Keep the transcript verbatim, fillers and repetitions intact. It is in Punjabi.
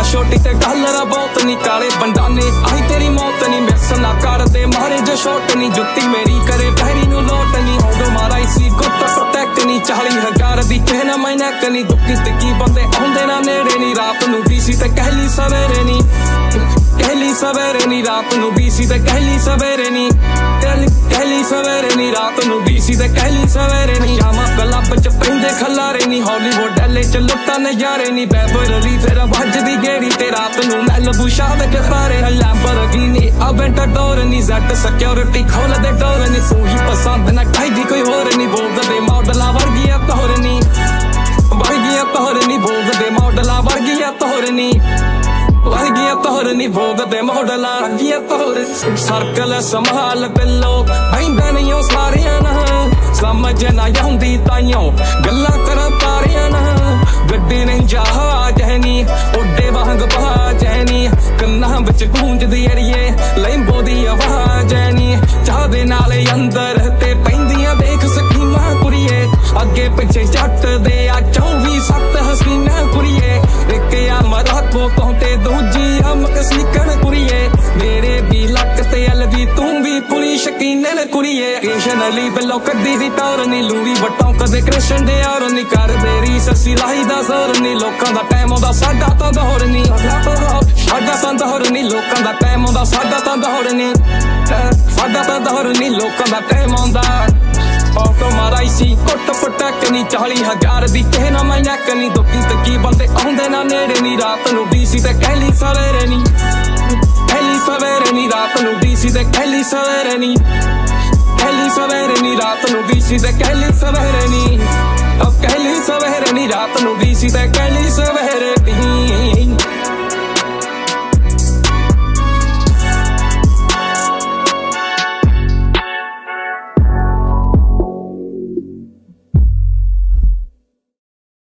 ਛੋਟੀ ਤੇ ਡਾਲਰ ਬਹੁਤ ਨੀ ਕਾਲੇ ਬੰਡਾਨੇ ਆਈ ਤੇਰੀ ਮੌਤ ਨੀ ਮਿਸ ਨਾ ਕਰਦੇ ਮਾਰੇ ਜੋ ਛੋਟ ਨੀ ਜੁੱਤੀ ਮੇਰੀ ਕਰੇ ਪਹਿਰੀ ਨੂੰ ਲੋਟ ਨੀ ਉਦੋਂ ਮਾਰਾ ਸੀ ਗੁੱਟ ਪ੍ਰੋਟੈਕਟ ਨੀ ਚਾਲੀ ਹਜ਼ਾਰ ਦੀ ਕਹਿਣਾ ਮੈਂ ਨੱਕ ਨੀ ਦੁੱਖੀ ਤੇ ਕੀ ਬੰਦੇ ਆਉਂਦੇ ਨਾ ਨੇੜੇ ਨੀ ਰਾਤ ਨੂੰ ਬੀਸੀ ਤੇ ਕਹਿਲੀ ਸਵੇਰੇ ਨੀ ਕਹਿਲੀ ਸਵੇਰੇ ਨੀ ਰਾਤ ਨੂੰ ਬੀਸੀ ਤੇ ਕਹਿਲੀ ਸਵੇਰੇ ਨੀ ਕਹਿਲੀ ਸਵੇਰੇ ਨੀ ਰਾਤ ਨੂੰ ਬੀਸੀ ਤੇ ਕਹਿਲੀ ਸਵੇਰੇ ਨੀ ਜਾਮਾ ਕਲੱਬ ਚ ਪੈਂਦੇ ਖਲਾਰੇ ਨੀ ਹਾਲੀਵੁੱਡ ਐਲੇ ਚ ਲੁੱਟਾਂ ਨਜ਼ਾਰੇ ਨੀ ਬੈਵਰਲੀ ਫਿਰ ਵੱਜਦੀ ਗੇੜੀ ਤੇ ਰਾਤ ਨੂੰ ਮੈਲਬੂ ਸ਼ਾਦ ਕੇ ਸਾਰੇ ਲੈਂਬਰਗਿਨੀ ਅਵੈਂਟਾਡੋਰ ਨੀ ਜ਼ੈਡ ਸਿਕਿਉਰਿਟੀ ਖੋਲ ਦੇ ਡੋਰ ਨੀ ਤੂੰ ਹੀ ਪਸੰਦ ਨਾ ਖਾਈਦੀ ਕੋਈ ਹੋਰ ਨੀ ਬੋਲਦੇ ਮਾਡਲਾਂ ਵਰਗੀਆਂ ਤੋਰ ਨੀ ਵਰਗੀਆਂ ਤੋਰ ਨੀ ਬੋਲਦੇ ਮਾਡਲਾਂ ਵਰਗੀਆਂ ਤੋਰ ਨੀ ਵਰਗੀਆਂ ਤੋਰ ਨੀ ਭੋਗਦੇ ਮਾਡਲਾਂ ਵਰਗੀਆਂ ਤੋਰ ਸਰਕਲ ਸੰਭਾਲ ਬਿੱਲੋ ਬੈਂਦਾ ਨਹੀਂ ਉਹ ਸਾਰਿਆਂ ਨਾਲ ਸਮਝ ਨਾ ਆਉਂਦੀ ਤਾਈਓ ਗੱਲਾਂ ਕਰਾਂ ਤਾਰਿਆਂ ਨਾਲ ਗੱਡੀ ਨਹੀਂ ਜਹਾਜ਼ ਹੈ ਨੀ ਉੱਡੇ ਵਾਂਗ ਬਹਾਜ ਹੈ ਨੀ ਕੰਨਾਂ ਵਿੱਚ ਗੂੰਜਦੀ ਅੜੀਏ ਲੈਂਬੋ ਦੀ ਆਵਾਜ਼ ਹੈ ਨੀ ਚਾਹ ਦੇ ਨਾਲੇ ਅੰਦਰ ਤੇ ਪੈਂਦੀਆਂ ਦੇਖ ਸਕੀਮਾਂ ਕੁੜੀਏ ਅੱਗੇ ਪਿੱਛੇ ਜੱਟ ਦੇ ਆ ਚੌਵੀ ਸੱਤ ਹਸੀਨਾ ਕੁੜੀਏ ਇੱਕ ਆ ਮਰਾਕੋ ਪਹੁੰਚੇ ਦੂਜੀ ਹਮ ਕਸੀ ਕਣ ਕੁੜੀਏ ਮੇਰੇ ਵੀ ਲੱਕ ਤੇ ਅਲਵੀ ਤੂੰ ਵੀ ਪੁਲੀ ਸ਼ਕੀਨਨ ਕੁੜੀਏ ਕੇਸ਼ਨਲੀ ਬਿੱਲੋ ਕੱਢੀ ਦੀ ਟੌਰ ਨੀ ਲੂੜੀ ਵਟੋਂ ਕਦੇ ਕ੍ਰਿਸ਼ਨ ਦੇ ਔਰ ਨੀ ਕਰਦੇ ਰੀਸ ਅਸੀਂ ਲਾਈ ਦਾ ਜ਼ੋਰ ਨੀ ਲੋਕਾਂ ਦਾ ਟਾਈਮ ਆਉਂਦਾ ਸਾਡਾ ਤਾਂ ਦੌਰ ਨੀ ਸਾਡਾ ਤਾਂ ਦੌਰ ਨੀ ਲੋਕਾਂ ਦਾ ਟਾਈਮ ਆਉਂਦਾ ਸਾਡਾ ਤਾਂ ਦੌਰ ਨੀ ਸਾਡਾ ਤਾਂ ਦੌਰ ਨੀ ਲੋਕਾਂ ਦਾ ਟਾਈਮ ਆਉਂਦਾ ਫੋਟੋ ਮਾਰਾਈ ਸੀ ਕੁੱਟ ਪਟਕ ਨੀ ਚਾਲੀ ਹਜ਼ਾਰ ਦੀ ਕਹਿਣਾ ਮੈਂ ਨੱਕ ਨੀ ਦੁੱਖੀ ਤੇ ਕੀ ਬੰਦੇ ਆਉਂਦੇ ਨਾ ਨੇੜੇ ਨੀ ਰਾਤ ਨੂੰ ਬੀਸੀ ਤੇ ਕਹਿਲੀ ਸਵੇਰੇ ਨੀ ਕਹਿਲੀ ਸਵੇਰੇ ਨੀ ਰਾਤ ਨੂੰ ਬੀਸੀ ਤੇ ਕਹਿਲੀ ਸਵੇਰੇ ਨੀ ਕਹਿਲੀ ਸਵੇਰੇ ਨੀ ਰਾਤ ਨੂੰ ਬੀਸੀ ਤੇ ਕਹਿਲੀ ਸਵੇਰੇ ਨੀ ਉਹ ਕਹਿਲੀ ਸਵੇਰੇ ਨੀ ਰਾਤ ਨੂੰ ਬੀਸੀ ਤੇ ਕਹਿਲੀ ਸਵੇਰੇ ਨੀ